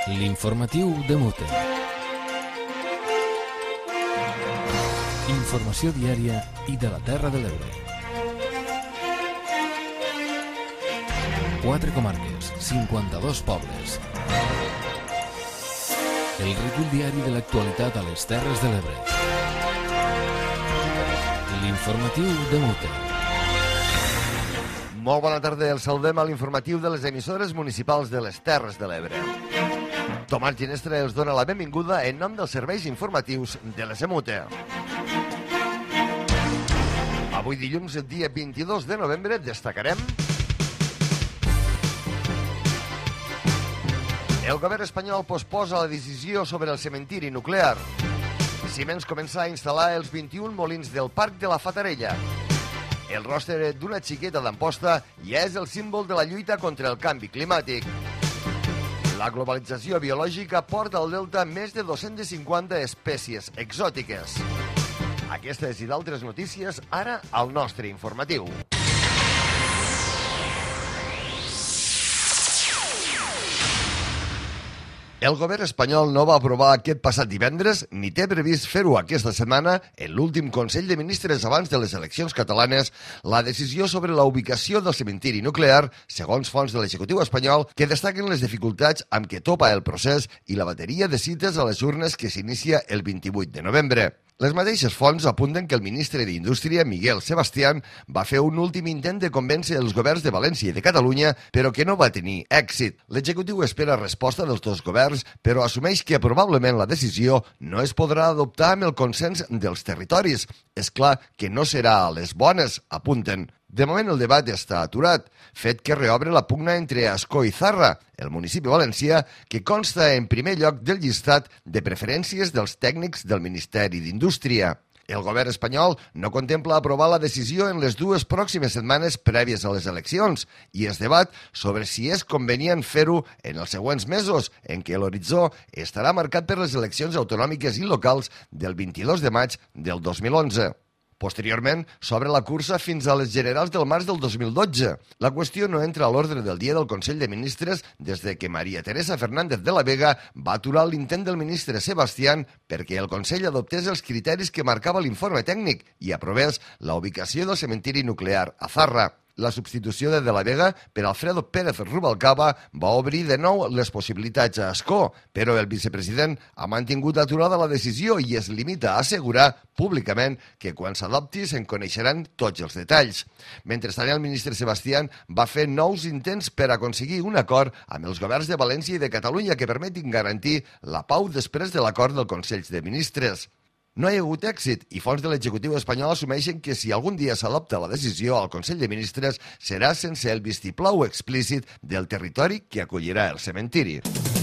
L'informatiu de Mute. Informació diària i de la Terra de l'Ebre. 4 comarques, 52 pobles. El recull diari de l'actualitat a les Terres de l'Ebre. L'informatiu de Mute. Molt bona tarda, el saludem a l'informatiu de les emissores municipals de les Terres de l'Ebre. Tomàs Ginestra els dona la benvinguda en nom dels serveis informatius de les EMUTE. Avui dilluns, dia 22 de novembre, destacarem: el govern espanyol posposa la decisió sobre el cementiri nuclear. Siemens comença a instal·lar els 21 molins del Parc de la Fatarella. El rostre d'una xiqueta d'Amposta ja és el símbol de la lluita contra el canvi climàtic. La globalització biològica porta al delta més de 250 espècies exòtiques. Aquestes i d'altres notícies ara al nostre informatiu. El govern espanyol no va aprovar aquest passat divendres ni té previst fer-ho aquesta setmana en l'últim Consell de Ministres abans de les eleccions catalanes la decisió sobre la ubicació del cementiri nuclear, segons fonts de l'executiu espanyol, que destaquen les dificultats amb què topa el procés i la bateria de cites a les urnes que s'inicia el 28 de novembre. Les mateixes fonts apunten que el ministre d'Indústria, Miguel Sebastián, va fer un últim intent de convèncer els governs de València i de Catalunya, però que no va tenir èxit. L'executiu espera resposta dels dos governs, però assumeix que probablement la decisió no es podrà adoptar amb el consens dels territoris. És clar que no serà a les bones, apunten. De moment el debat està aturat, fet que reobre la pugna entre Ascó i Zarra, el municipi valencià, que consta en primer lloc del llistat de preferències dels tècnics del Ministeri d'Indústria. El govern espanyol no contempla aprovar la decisió en les 2 pròximes setmanes prèvies a les eleccions i es debat sobre si és convenient fer-ho en els següents mesos, en què l'horitzó estarà marcat per les eleccions autonòmiques i locals del 22 de maig del 2011. Posteriorment, s'obre la cursa fins a les generals del març del 2012. La qüestió no entra a l'ordre del dia del Consell de Ministres des de que María Teresa Fernández de la Vega va aturar l'intent del ministre Sebastián perquè el Consell adoptés els criteris que marcava l'informe tècnic i aprovés la ubicació del cementiri nuclear a Zarra. La substitució de la Vega per Alfredo Pérez Rubalcaba va obrir de nou les possibilitats a Ascó, però el vicepresident ha mantingut aturada la decisió i es limita a assegurar públicament que quan s'adopti se'n coneixeran tots els detalls. Mentrestant, el ministre Sebastián va fer nous intents per aconseguir un acord amb els governs de València i de Catalunya que permetin garantir la pau després de l'acord del Consell de Ministres. No hi ha hagut èxit i fonts de l'executiu espanyol assumeixen que si algun dia s'adopta la decisió al Consell de Ministres serà sense el vistiplau explícit del territori que acollirà el cementiri.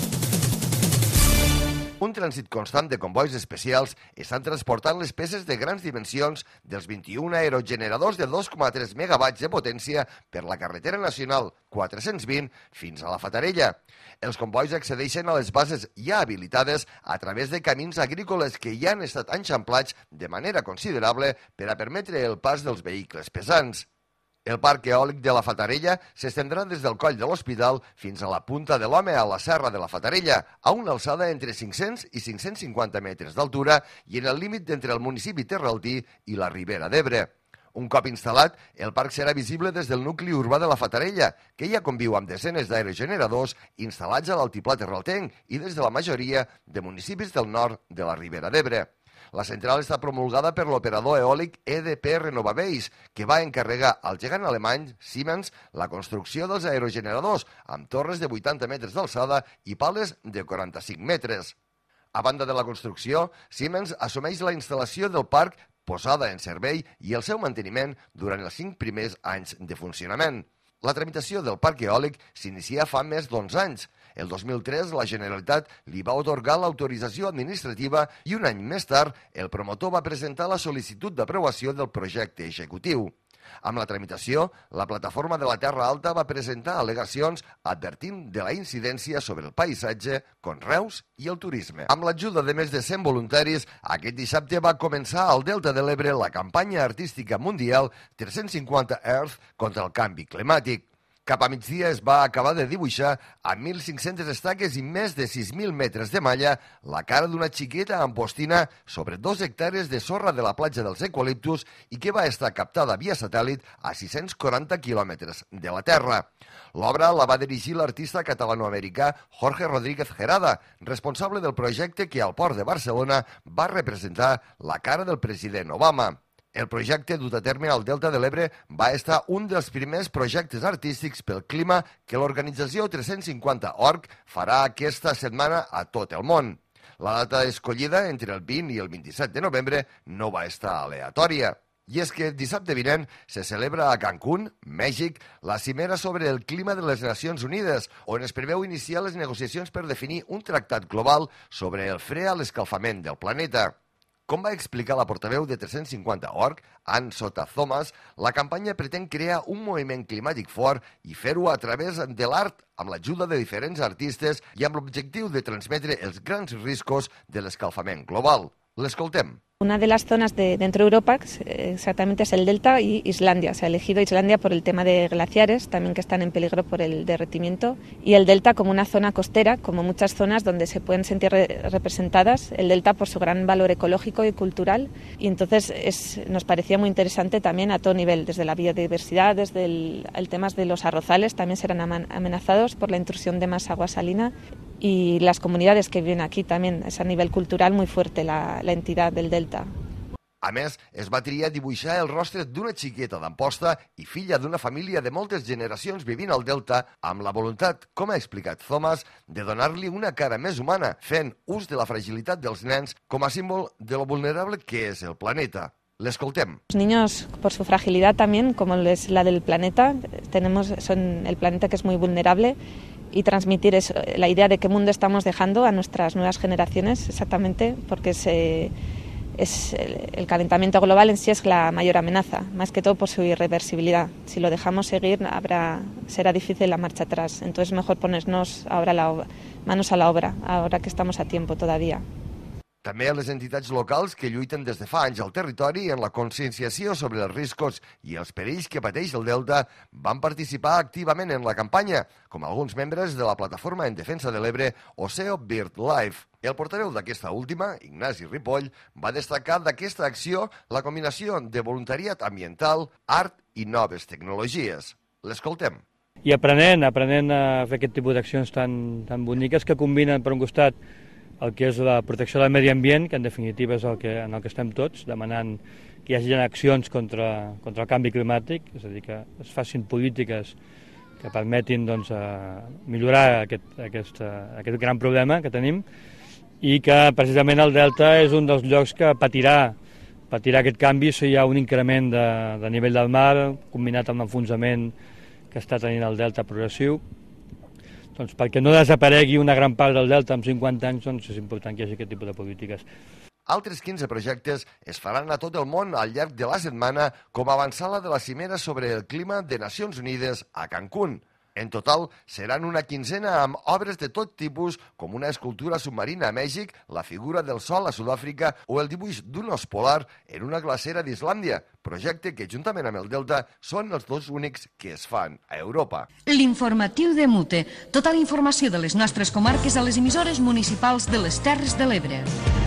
Un trànsit constant de convois especials estan transportant les peces de grans dimensions dels 21 aerogeneradors de 2,3 megawatts de potència per la carretera nacional 420 fins a la Fatarella. Els convois accedeixen a les bases ja habilitades a través de camins agrícoles que ja han estat enxamplats de manera considerable per a permetre el pas dels vehicles pesants. El parc eòlic de la Fatarella s'estendrà des del coll de l'Hospital fins a la punta de l'Home a la Serra de la Fatarella, a una alçada entre 500 i 550 metres d'altura i en el límit entre el municipi terraltí i la Ribera d'Ebre. Un cop instal·lat, el parc serà visible des del nucli urbà de la Fatarella, que ja conviu amb desenes d'aerogeneradors instal·lats a l'altiplà terraltenc i des de la majoria de municipis del nord de la Ribera d'Ebre. La central està promulgada per l'operador eòlic EDP Renovabase, que va encarregar al gegant alemany Siemens la construcció dels aerogeneradors amb torres de 80 metres d'alçada i pales de 45 metres. A banda de la construcció, Siemens assumeix la instal·lació del parc, posada en servei i el seu manteniment durant els 5 primers anys de funcionament. La tramitació del parc eòlic s'inicia fa més d'11 anys. El 2003 la Generalitat li va atorgar l'autorització administrativa i un any més tard el promotor va presentar la sol·licitud d'aprovació del projecte executiu. Amb la tramitació, la plataforma de la Terra Alta va presentar al·legacions advertint de la incidència sobre el paisatge, conreus i el turisme. Amb l'ajuda de més de 100 voluntaris, aquest dissabte va començar al Delta de l'Ebre la campanya artística mundial 350 Earth contra el canvi climàtic. Cap a migdia es va acabar de dibuixar amb 1.500 estaques i més de 6.000 metres de malla la cara d'una xiqueta ampostina sobre 2 hectàrees de sorra de la platja dels Eucaliptus i que va estar captada via satèl·lit a 640 quilòmetres de la Terra. L'obra la va dirigir l'artista catalanoamericà Jorge Rodríguez Gerada, responsable del projecte que al Port de Barcelona va representar la cara del president Obama. El projecte dut a terme al Delta de l'Ebre va estar un dels primers projectes artístics pel clima que l'organització 350.org farà aquesta setmana a tot el món. La data escollida entre el 20 i el 27 de novembre no va estar aleatòria. I és que dissabte vinent se celebra a Cancún, Mèxic, la cimera sobre el clima de les Nacions Unides, on es preveu iniciar les negociacions per definir un tractat global sobre el fre a l'escalfament del planeta. Com va explicar la portaveu de 350.org, Ann Sota Thomas, la campanya pretén crear un moviment climàtic fort i fer-ho a través de l'art, amb l'ajuda de diferents artistes i amb l'objectiu de transmetre els grans riscos de l'escalfament global. L'escoltem. Una de las zonas dentro de Europa exactamente es el delta y Islandia. Se ha elegido Islandia por el tema de glaciares, también que están en peligro por el derretimiento, y el delta como una zona costera, como muchas zonas donde se pueden sentir representadas, el delta por su gran valor ecológico y cultural, y entonces nos parecía muy interesante también a todo nivel, desde la biodiversidad, desde el tema de los arrozales, también serán amenazados por la intrusión de más agua salina, y las comunidades que viven aquí también, es a nivel cultural muy fuerte la entidad del delta. A més, es va triar dibuixar el rostre d'una xiqueta d'Amposta i filla d'una família de moltes generacions vivint al delta amb la voluntat, com ha explicat Thomas, de donar-li una cara més humana, fent ús de la fragilitat dels nens com a símbol de lo vulnerable que és el planeta. L'escoltem. Los niños, por su fragilidad también, como es la del planeta, son el planeta que es muy vulnerable, y transmitir la idea de qué mundo estamos dejando a nuestras nuevas generaciones, exactamente, porque el calentamiento global en sí es la mayor amenaza, más que todo por su irreversibilidad. Si lo dejamos seguir, será difícil la marcha atrás. Entonces, mejor ponernos ahora manos a la obra, ahora que estamos a tiempo todavía. També les entitats locals que lluiten des de fa anys al territori en la conscienciació sobre els riscos i els perills que pateix el Delta van participar activament en la campanya, com alguns membres de la plataforma en defensa de l'Ebre Oceo BirdLife. El portaveu d'aquesta última, Ignasi Ripoll, va destacar d'aquesta acció la combinació de voluntariat ambiental, art i noves tecnologies. L'escoltem. I aprenent a fer aquest tipus d'accions tan boniques que combinen, per un costat, el que és la protecció del medi ambient, que en definitiva és en el que estem tots, demanant que hi hagi accions contra el canvi climàtic, és a dir, que es facin polítiques que permetin millorar aquest gran problema que tenim, i que precisament el Delta és un dels llocs que patirà aquest canvi si hi ha un increment de nivell del mar, combinat amb l'enfonsament que està tenint el Delta progressiu. Doncs perquè no desaparegui una gran part del Delta en 50 anys, doncs és important que hi hagi aquest tipus de polítiques. Altres 15 projectes es faran a tot el món al llarg de la setmana com a avançada de la cimera sobre el clima de Nacions Unides a Cancún. En total, seran una quinzena amb obres de tot tipus, com una escultura submarina a Mèxic, la figura del sol a Sud-àfrica o el dibuix d'un os polar en una glacera d'Islàndia, projecte que, juntament amb el Delta, són els dos únics que es fan a Europa. L'informatiu de Mute. Tota la informació de les nostres comarques a les emissores municipals de les Terres de l'Ebre.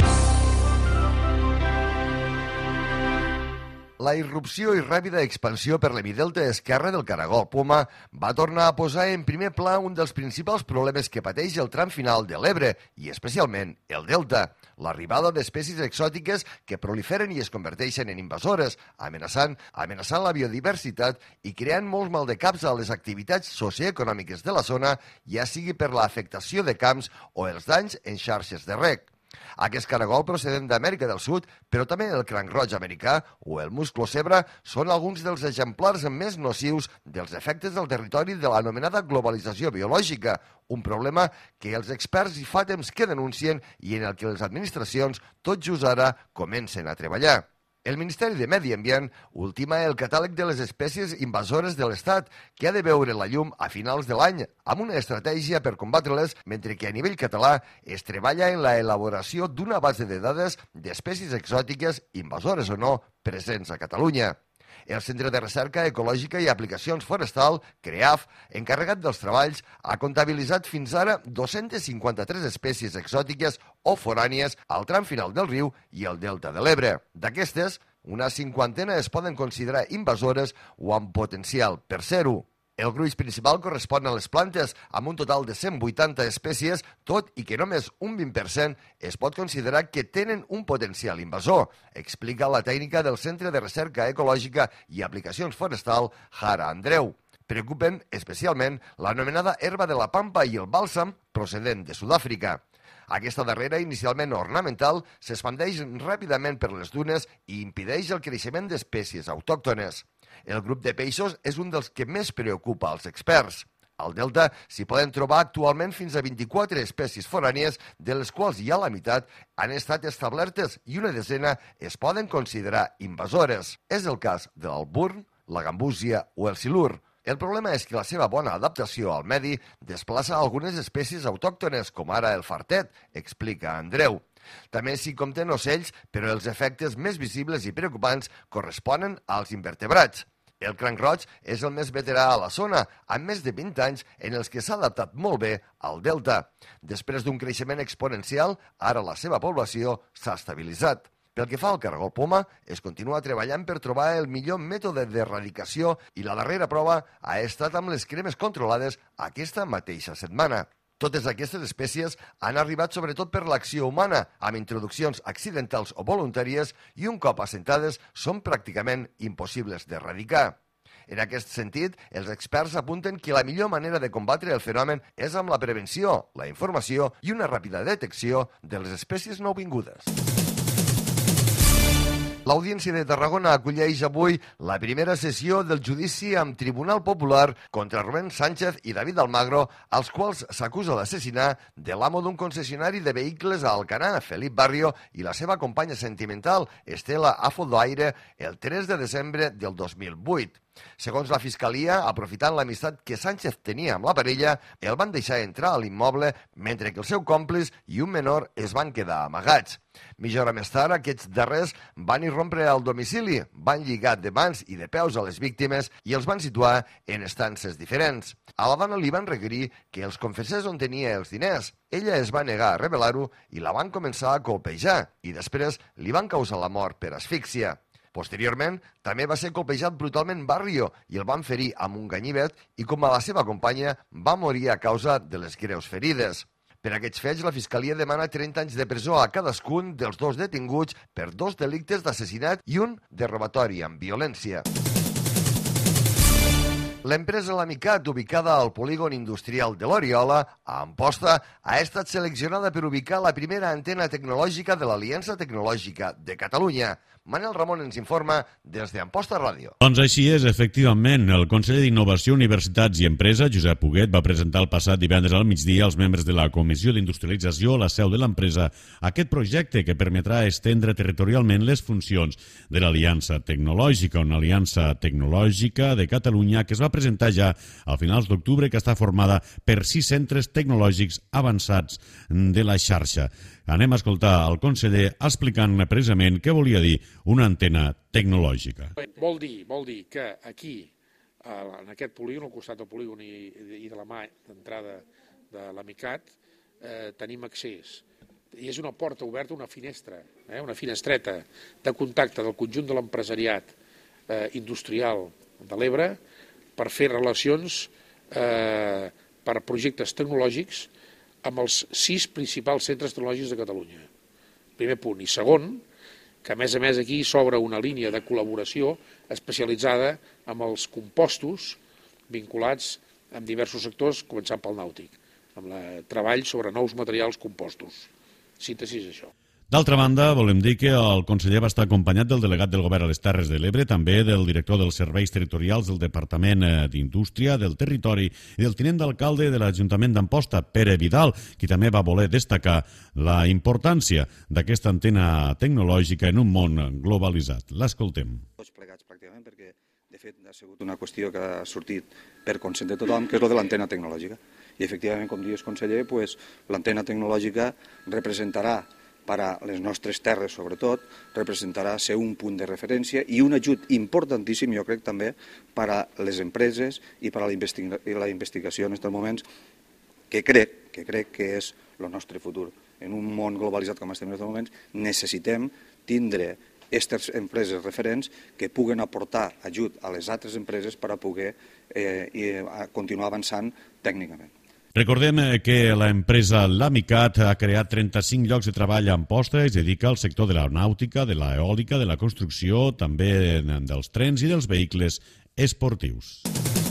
La irrupció i ràpida expansió per l'hemidelta esquerre del caragol poma va tornar a posar en primer pla un dels principals problemes que pateix el tram final de l'Ebre, i especialment el delta, l'arribada d'espècies exòtiques que proliferen i es converteixen en invasores, amenaçant la biodiversitat i creant molts maldecaps a les activitats socioeconòmiques de la zona, ja sigui per l'afectació de camps o els danys en xarxes de reg. Aquest caragol procedent d'Amèrica del Sud, però també el cranc roig americà o el musclo-zebra són alguns dels exemplars més nocius dels efectes del territori de l'anomenada globalització biològica, un problema que els experts hi fa temps que denuncien i en el que les administracions tot just ara comencen a treballar. El Ministeri de Medi Ambient ultima el catàleg de les espècies invasores de l'Estat, que ha de veure la llum a finals de l'any, amb una estratègia per combatre-les, mentre que a nivell català es treballa en la elaboració d'una base de dades d'espècies exòtiques, invasores o no, presents a Catalunya. El Centre de Recerca Ecològica i Aplicacions Forestal, CREAF, encarregat dels treballs, ha comptabilitzat fins ara 253 espècies exòtiques o forànies al tram final del riu i el delta de l'Ebre. D'aquestes, una cinquantena es poden considerar invasores o amb potencial per ser-ho. El gruix principal correspon a les plantes, amb un total de 180 espècies, tot i que només un 20% es pot considerar que tenen un potencial invasor, explica la tècnica del Centre de Recerca Ecològica i Aplicacions Forestal, Jara Andreu. Preocupen especialment l'anomenada herba de la pampa i el bàlsam procedent de Sud-àfrica. Aquesta darrera, inicialment ornamental, s'expandeix ràpidament per les dunes i impedeix el creixement d'espècies autòctones. El grup de peixos és un dels que més preocupa als experts. Al delta s'hi poden trobar actualment fins a 24 espècies forànies, de les quals ja la meitat han estat establertes i una desena es poden considerar invasores. És el cas de l'alburn, la gambúsia o el silur. El problema és que la seva bona adaptació al medi desplaça algunes espècies autòctones, com ara el fartet, explica Andreu. També s'hi compten ocells, però els efectes més visibles i preocupants corresponen als invertebrats. El cranc roig és el més veterà a la zona, amb més de 20 anys en els que s'ha adaptat molt bé al delta. Després d'un creixement exponencial, ara la seva població s'ha estabilitzat. Pel que fa al cargol poma, es continua treballant per trobar el millor mètode d'erradicació i la darrera prova ha estat amb les cremes controlades aquesta mateixa setmana. Totes aquestes espècies han arribat sobretot per l'acció humana, amb introduccions accidentals o voluntàries, i un cop assentades són pràcticament impossibles d'erradicar. En aquest sentit, els experts apunten que la millor manera de combatre el fenomen és amb la prevenció, la informació i una ràpida detecció de les espècies nouvingudes. L'Audiència de Tarragona acolleix avui la primera sessió del judici amb Tribunal Popular contra Rubén Sánchez i David Almagro, als quals s'acusa d'assassinar de l'amo d'un concessionari de vehicles a Alcanar, Felip Barrio, i la seva companya sentimental, Estela Afodoaire, el 3 de desembre del 2008. Segons la Fiscalia, aprofitant l'amistat que Sánchez tenia amb la parella, el van deixar entrar a l'immoble mentre que el seu còmplice i un menor es van quedar amagats. Mitja hora més tard, aquests darrers van irrompre al domicili, van lligar de mans i de peus a les víctimes i els van situar en estances diferents. A la dona li van requerir que els confessés on tenia els diners. Ella es va negar a revelar-ho i la van començar a colpejar i després li van causar la mort per asfíxia. Posteriorment, també va ser colpejat brutalment Barrio i el van ferir amb un ganivet i, com a la seva companya, va morir a causa de les greus ferides. Per aquests fets, la Fiscalia demana 30 anys de presó a cadascun dels dos detinguts per 2 delictes d'assassinat i un de robatori amb violència. L'empresa Lamicat, ubicada al polígon industrial de l'Oriola, a Amposta, ha estat seleccionada per ubicar la primera antena tecnològica de l'Aliança Tecnològica de Catalunya. Manel Ramon ens informa des d'Amposta Ràdio. Doncs així és, efectivament. El conseller d'Innovació, Universitats i Empresa, Josep Huguet, va presentar el passat divendres al migdia als membres de la Comissió d'Industrialització, la seu de l'empresa, aquest projecte que permetrà estendre territorialment les funcions de l'Aliança Tecnològica, una aliança tecnològica de Catalunya que es va presentar ja a finals d'octubre, que està formada per 6 centres tecnològics avançats de la xarxa. Anem a escoltar el conseller explicant precisament què volia dir una antena tecnològica. Vol dir que aquí, en aquest polígon, al costat del polígon i de la mà d'entrada de l'Amicat, tenim accés. I és una porta oberta, una finestra, una finestreta de contacte del conjunt de l'empresariat industrial de l'Ebre per fer relacions per projectes tecnològics amb els 6 principals centres tecnològics de Catalunya. Primer punt. I segon, que a més aquí s'obre una línia de col·laboració especialitzada amb els compostos vinculats amb diversos sectors, començant pel nàutic, amb el treball sobre nous materials compostos. Síntesi és això. D'altra banda, volem dir que el conseller va estar acompanyat del delegat del Govern a les Terres de l'Ebre, també del director dels serveis territorials del Departament d'Indústria, del Territori i del tinent d'alcalde de l'Ajuntament d'Amposta, Pere Vidal, qui també va voler destacar la importància d'aquesta antena tecnològica en un món globalitzat. L'escoltem. Tots plegats pràcticament, perquè de fet ha sigut una qüestió que ha sortit per consent de tothom, que és el de l'antena tecnològica. I efectivament, com dius, conseller, l'antena tecnològica representarà per a les nostres terres, sobretot, representarà ser un punt de referència i un ajut importantíssim, jo crec, també per a les empreses i per a la investigació en aquests moments, que crec que és el nostre futur. En un món globalitzat com estem en aquests moments, necessitem tindre aquestes empreses referents que puguen aportar ajut a les altres empreses per a poder continuar avançant tècnicament. Recordem que l'empresa Lamicat ha creat 35 llocs de treball a Amposta, es dedica al sector de l'aeronàutica, de l'eòlica, de la construcció, també dels trens i dels vehicles esportius.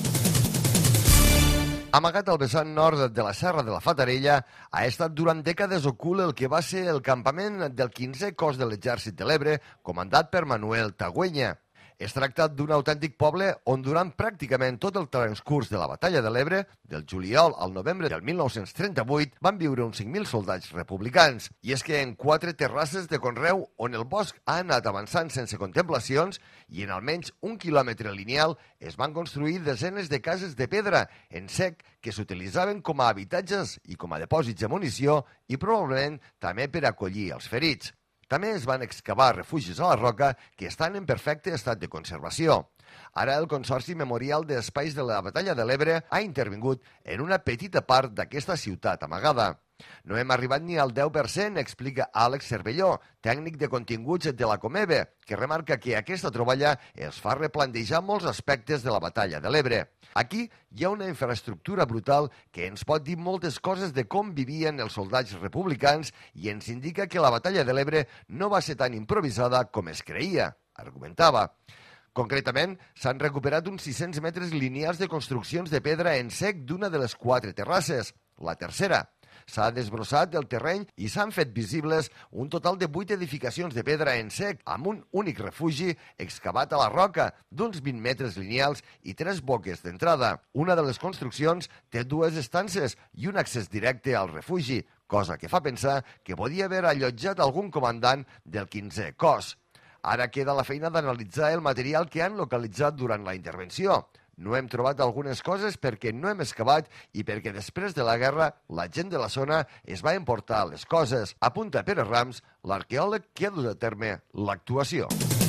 Amagat al vessant nord de la Serra de la Fatarella, ha estat durant dècades ocult el que va ser el campament del 15è Cos de l'Exèrcit de l'Ebre, comandat per Manuel Tagüenya. Es tracta d'un autèntic poble on durant pràcticament tot el transcurs de la Batalla de l'Ebre, del juliol al novembre del 1938, van viure uns 5.000 soldats republicans. I és que en 4 terrasses de conreu on el bosc ha anat avançant sense contemplacions i en almenys 1 quilòmetre lineal es van construir desenes de cases de pedra en sec que s'utilitzaven com a habitatges i com a dipòsits de munició i probablement també per acollir els ferits. També es van excavar refugis a la roca que estan en perfecte estat de conservació. Ara el Consorci Memorial d'Espais de la Batalla de l'Ebre ha intervingut en una petita part d'aquesta ciutat amagada. No hem arribat ni al 10%, explica Àlex Cervelló, tècnic de continguts de la Comebe, que remarca que aquesta troballa es fa replantejar molts aspectes de la Batalla de l'Ebre. Aquí hi ha una infraestructura brutal que ens pot dir moltes coses de com vivien els soldats republicans i ens indica que la Batalla de l'Ebre no va ser tan improvisada com es creia, argumentava. Concretament, s'han recuperat uns 600 metres lineals de construccions de pedra en sec d'una de les 4 terrasses, la tercera. S'ha desbrossat el terreny i s'han fet visibles un total de 8 edificacions de pedra en sec amb un únic refugi excavat a la roca d'uns 20 metres lineals i 3 boques d'entrada. Una de les construccions té 2 estances i un accés directe al refugi, cosa que fa pensar que podia haver allotjat algun comandant del 15è Cos. Ara queda la feina d'analitzar el material que han localitzat durant la intervenció. No hem trobat algunes coses perquè no hem excavat i perquè després de la guerra la gent de la zona es va emportar les coses. Apunta Pere Rams, l'arqueòleg que ha dut a terme l'actuació.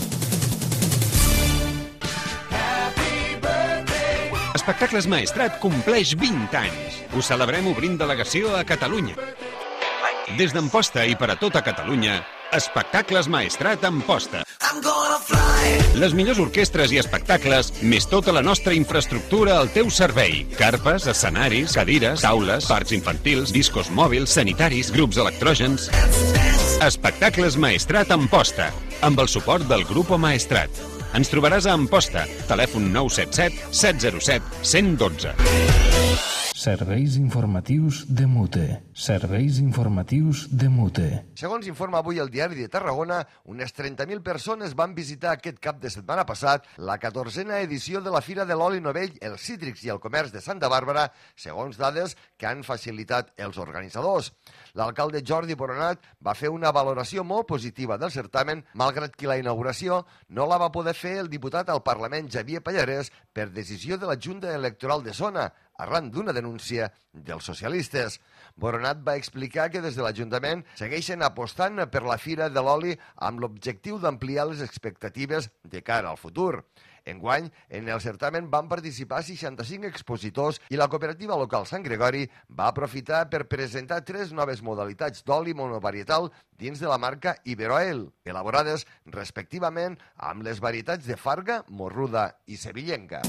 Espectacles Maestrat compleix 20 anys. Ho celebrem obrint delegació a Catalunya. Des d'Amposta i per a tota Catalunya, Espectacles Maestrat Amposta. Les millors orquestres i espectacles, més tota la nostra infraestructura al teu servei. Carpes, escenaris, cadires, taules, parcs infantils, discos mòbils, sanitaris, grups electrògens. Espectacles Maestrat Amposta, amb el suport del Grupo Maestrat. Ens trobaràs a Amposta, telèfon 977 707 112. Serveis informatius de Mute. Serveis informatius de Mute. Segons informa avui el Diari de Tarragona, unes 30.000 persones van visitar aquest cap de setmana passat la 14a edició de la Fira de l'Oli Novell, els Cítrics i el Comerç de Santa Bàrbara, segons dades que han facilitat els organitzadors. L'alcalde Jordi Boronat va fer una valoració molt positiva del certamen, malgrat que la inauguració no la va poder fer el diputat al Parlament Xavier Pallarès per decisió de la Junta Electoral de Zona, arran d'una denúncia dels socialistes. Boronat va explicar que des de l'Ajuntament segueixen apostant per la Fira de l'Oli amb l'objectiu d'ampliar les expectatives de cara al futur. Enguany, en el certamen van participar 65 expositors i la cooperativa local Sant Gregori va aprofitar per presentar 3 noves modalitats d'oli monovarietal dins de la marca Iberoel, elaborades respectivament amb les varietats de Farga, Morruda i Sevillenca.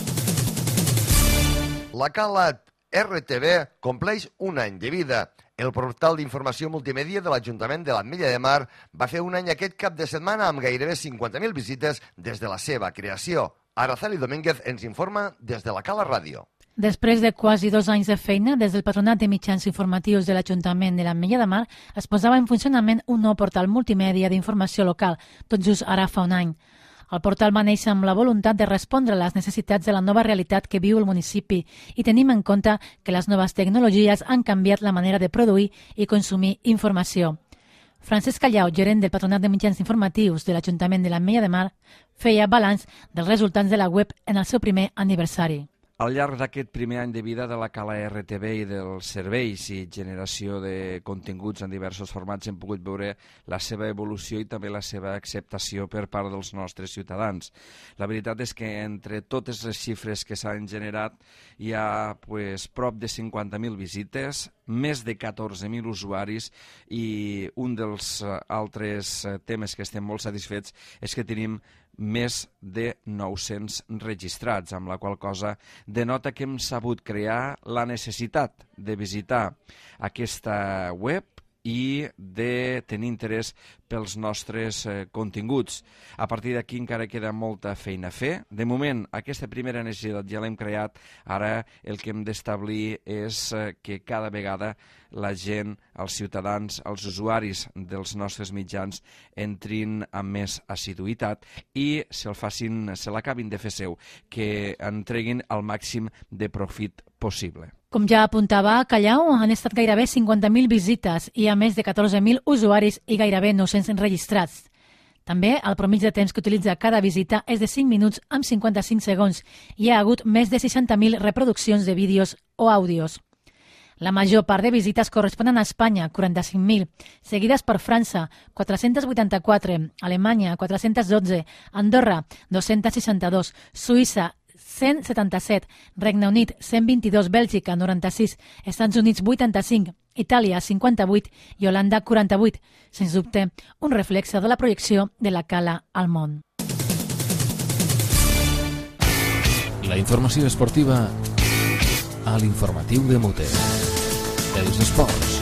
La Cala RTV compleix un any de vida. El portal d'informació multimèdia de l'Ajuntament de l'Ametlla de Mar va fer un any aquest cap de setmana amb gairebé 50.000 visites des de la seva creació. Araceli Domínguez ens informa des de la Cala Ràdio. Després de quasi 2 anys de feina, des del Patronat de Mitjans Informatius de l'Ajuntament de l'Ametlla de Mar es posava en funcionament un nou portal multimèdia d'informació local, tot just ara fa un any. El portal va néixer amb la voluntat de respondre a les necessitats de la nova realitat que viu el municipi i tenim en compte que les noves tecnologies han canviat la manera de produir i consumir informació. Francesc Callau, gerent del Patronat de Mitjans Informatius de l'Ajuntament de l'Ametlla de Mar, feia balanç dels resultats de la web en el seu primer aniversari. Al llarg d'aquest primer any de vida de la Cala RTV i dels serveis i generació de continguts en diversos formats hem pogut veure la seva evolució i també la seva acceptació per part dels nostres ciutadans. La veritat és que entre totes les xifres que s'han generat hi ha prop de 50.000 visites, més de 14.000 usuaris i un dels altres temes que estem molt satisfets és que tenim més de 900 registrats, amb la qual cosa denota que hem sabut crear la necessitat de visitar aquesta web i de tenir interès pels nostres continguts. A partir d'aquí encara queda molta feina a fer. De moment, aquesta primera necessitat ja l'hem creat. Ara el que hem d'establir és que cada vegada la gent, els ciutadans, els usuaris dels nostres mitjans entrin amb més assiduïtat i se l'acabin de fer seu, que en treguin el màxim de profit possible. Com ja apuntava Callau, han estat gairebé 50.000 visites i a més de 14.000 usuaris i gairebé 900 registrats. També el promig de temps que utilitza cada visita és de 5 minuts amb 55 segons i hi ha hagut més de 60.000 reproduccions de vídeos o àudios. La major part de visites corresponen a Espanya, 45.000, seguides per França, 484, Alemanya, 412, Andorra, 262, Suïssa, 177, Regne Unit, 122, Bèlgica, 96, Estats Units, 85, Itàlia, 58 i Holanda, 48. Sens dubte, un reflexe de la projecció de la Cala al món. La informació esportiva a l'informatiu de Mute. Els esports.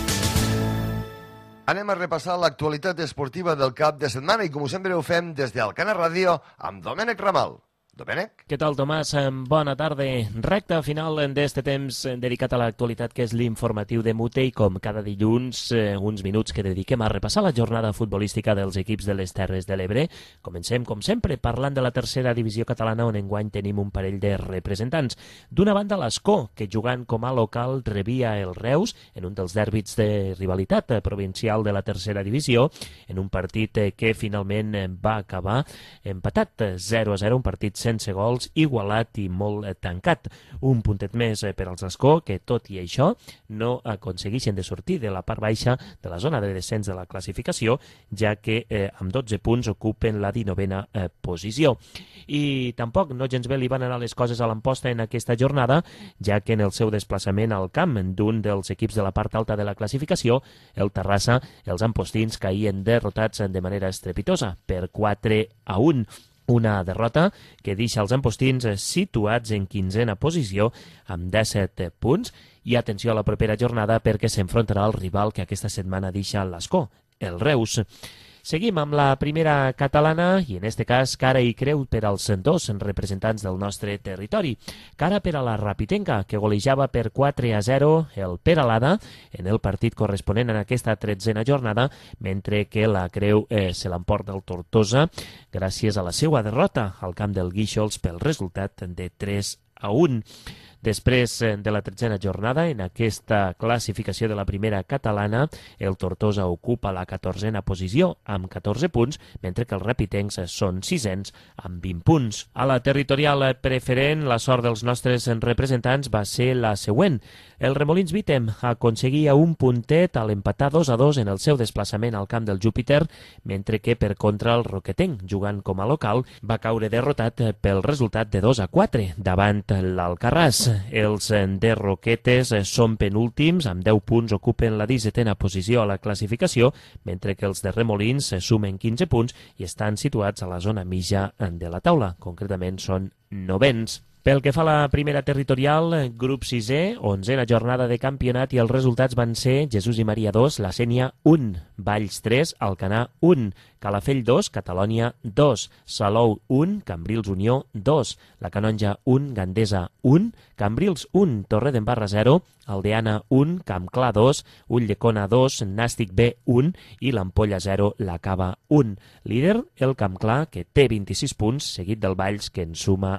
Anem a repassar l'actualitat esportiva del cap de setmana i, com sempre, ho fem des d'Alcana Ràdio amb Domènec Ramal. Domènec? Què tal, Tomàs? Bona tarda. Recta final d'este temps dedicat a l'actualitat, que és l'informatiu de Mute, i com cada dilluns, uns minuts que dediquem a repassar la jornada futbolística dels equips de les Terres de l'Ebre. Comencem, com sempre, parlant de la tercera divisió catalana, on enguany tenim un parell de representants. D'una banda, l'Escó, que jugant com a local rebia el Reus en un dels dèrbits de rivalitat provincial de la tercera divisió, en un partit que finalment va acabar empatat 0-0, un partit sense gols, igualat i molt tancat. Un puntet més per als Escó, que tot i això no aconsegueixen de sortir de la part baixa de la zona de descens de la classificació, ja que amb 12 punts ocupen la 19a posició. I tampoc no gens bé li van anar les coses a l'Amposta en aquesta jornada, ja que en el seu desplaçament al camp d'un dels equips de la part alta de la classificació, el Terrassa, els ampostins caïen derrotats de manera estrepitosa per 4-1. Una derrota que deixa els ampostins situats en 15a posició amb 17 punts. I atenció a la propera jornada, perquè s'enfrontarà al rival que aquesta setmana deixa l'Escó, el Reus. Seguim amb la primera catalana i, en este cas, cara i creu per als dos representants del nostre territori. Cara per a la Rapitenca, que golejava per 4-0 el Peralada en el partit corresponent en aquesta 13a jornada, mentre que la creu se l'emporta el Tortosa gràcies a la seva derrota al camp del Guíxols pel resultat de 3-1. Després de la 13a jornada, en aquesta classificació de la primera catalana, el Tortosa ocupa la 14a posició amb 14 punts, mentre que els rapitencs són 6ens amb 20 punts. A la territorial preferent, la sort dels nostres representants va ser la següent. El Remolins Vítem aconseguia un puntet a l'empatar 2-2 en el seu desplaçament al camp del Júpiter, mentre que, per contra, el Roquetenc, jugant com a local, va caure derrotat pel resultat de 2-4 davant l'Alcarràs. Els de Roquetes són penúltims, amb 10 punts ocupen la 17a posició a la classificació, mentre que els de Remolins sumen 15 punts i estan situats a la zona mitja de la taula, concretament són 9ens. Pel que fa a la primera territorial, grup 6è, 11a jornada de campionat, i els resultats van ser Jesús i Maria 2, La Sénia 1, Valls 3, Alcanar 1, Calafell 2, Catalònia 2, Salou 1, Cambrils Unió 2, La Canonja 1, Gandesa 1, Cambrils 1, Torredembarra 0, Aldeana 1, Campclar 2, Ulldecona 2, Nàstic B 1 i l'Ampolla 0, la Cava 1. Líder, el Campclar, que té 26 punts, seguit del Valls, que en suma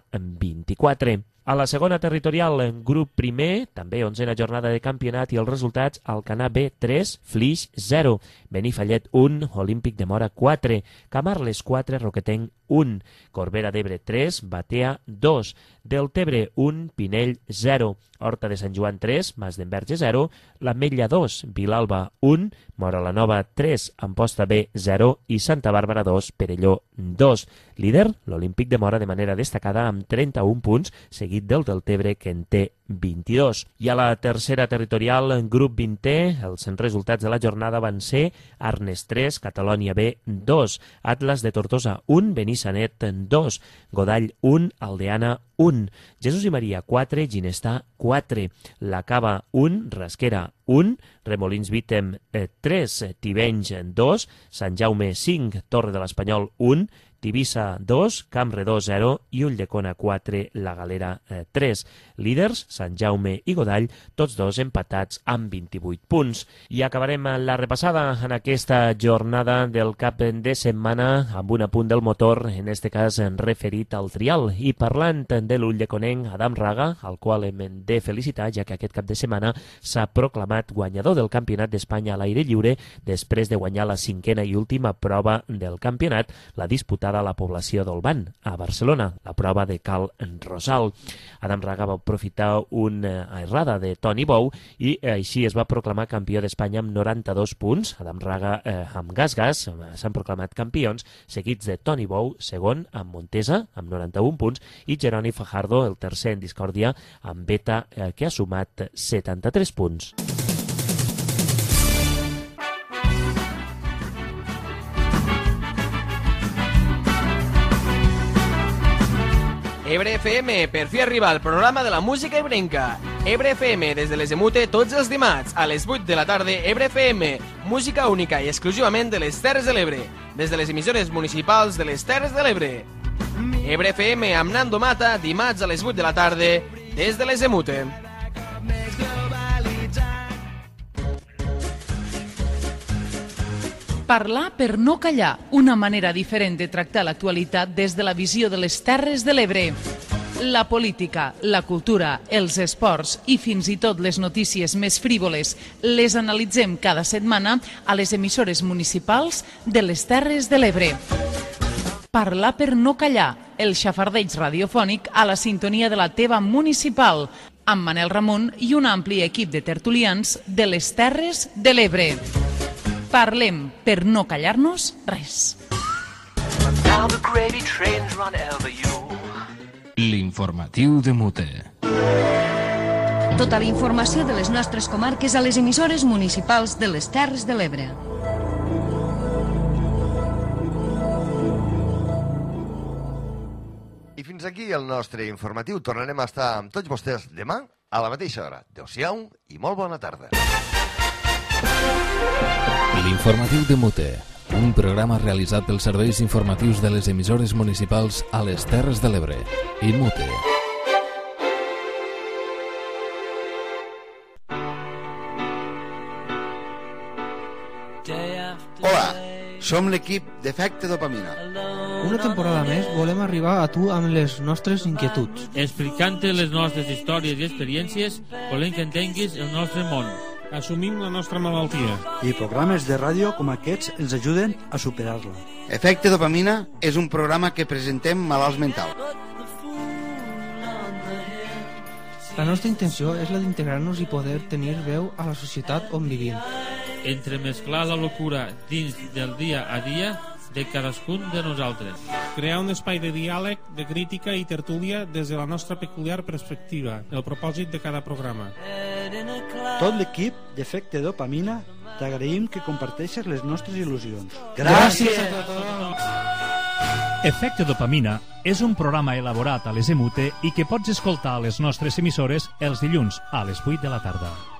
24. A la segona territorial, grup primer, també 11a jornada de campionat, i els resultats: Alcanar B 3, Flix 0, Benifallet 1, Olímpic de Mora 4, Camarles 4, Roquetenc 1, Corbera d'Ebre 3, Batea 2, Deltebre 1, Pinell 0, Horta de Sant Joan 3, Mas d'Enverge 0, l'Ametlla 2, Vilalba 1, Móra la Nova 3, Amposta B 0 i Santa Bàrbara 2, Perelló 2. Líder, l'Olímpic de Móra de manera destacada amb 31 punts, seguit del Deltebre que en té 22. I a la tercera territorial, grup 20è, els resultats de la jornada van ser Arnes 3, Catalònia B 2, Atlas de Tortosa 1, Benissanet 2, Godall 1, Aldeana 1, Jesús i Maria 4, Ginestà 4, La Cava 1, Rasquera 1, Remolins Vítem 3, Tivenys 2, Sant Jaume 5, Torre de l'Espanyol 1, Tivissa 2, Camp Redó 0 i Ulldecona 4, La Galera 3. Líders, Sant Jaume i Godall, tots dos empatats amb 28 punts. I acabarem la repassada en aquesta jornada del cap de setmana amb un apunt del motor, en este cas referit al trial. I parlant de l'ulldeconenc Adam Raga, al qual hem de felicitar, ja que aquest cap de setmana s'ha proclamat guanyador del Campionat d'Espanya a l'aire lliure després de guanyar la 5a i última prova del campionat, la disputada a la població d'Olvan, a Barcelona, la prova de Cal Rosal. Adam Raga va aprofitar una errada de Toni Bou i així es va proclamar campió d'Espanya amb 92 punts. Adam Raga amb Gas s'han proclamat campions, seguits de Toni Bou, segon amb Montesa, amb 91 punts, i Jeroni Fajardo, el tercer en discòrdia, amb Beta, que ha sumat 73 punts. Ebre FM, per fi arriba el programa de la música ebrenca. Ebre FM, des de les Emute, tots els dimarts, a les 8 de la tarda. Ebre FM, música única i exclusivament de les Terres de l'Ebre, des de les emissores municipals de les Terres de l'Ebre. Ebre FM amb Nando Mata, dimarts a les 8 de la tarda, des de les Emute. Parlar per no callar, una manera diferent de tractar l'actualitat des de la visió de les Terres de l'Ebre. La política, la cultura, els esports i fins i tot les notícies més frívoles les analitzem cada setmana a les emissores municipals de les Terres de l'Ebre. Parlar per no callar, el xafardeig radiofònic a la sintonia de la teva municipal, amb Manel Ramon i un ampli equip de tertulians de les Terres de l'Ebre. Parlem per no callar-nos res. L'informatiu de Mute. Tota la informació de les nostres comarques a les emissores municipals de les Terres de l'Ebre. I fins aquí el nostre informatiu. Tornarem a estar amb tots vostès demà a la mateixa hora. Adéu-siau i molt bona tarda. L'informatiu de Mute, un programa realitzat pels serveis informatius de les emissores municipals a les Terres de l'Ebre i Mute. Hola, som l'equip d'Efecte Dopamina. Una temporada més volem arribar a tu amb les nostres inquietuds. Explicant-te les nostres històries i experiències, volem que entenguis el nostre món. Assumim la nostra malaltia. I programes de ràdio com aquests ens ajuden a superar-la. Efecte Dopamina és un programa que presentem malalts mentals. La nostra intenció és la d'integrar-nos i poder tenir veu a la societat on vivim. Entremesclar la locura dins del dia a dia de cadascun de nosaltres. Crear un espai de diàleg, de crítica i tertúlia des de la nostra peculiar perspectiva, el propòsit de cada programa. Tot l'equip d'Efecte Dopamina t'agraïm que comparteixes les nostres il·lusions. Gràcies a tothom! Efecte Dopamina és un programa elaborat a les Emute i que pots escoltar a les nostres emissores els dilluns a les 8 de la tarda.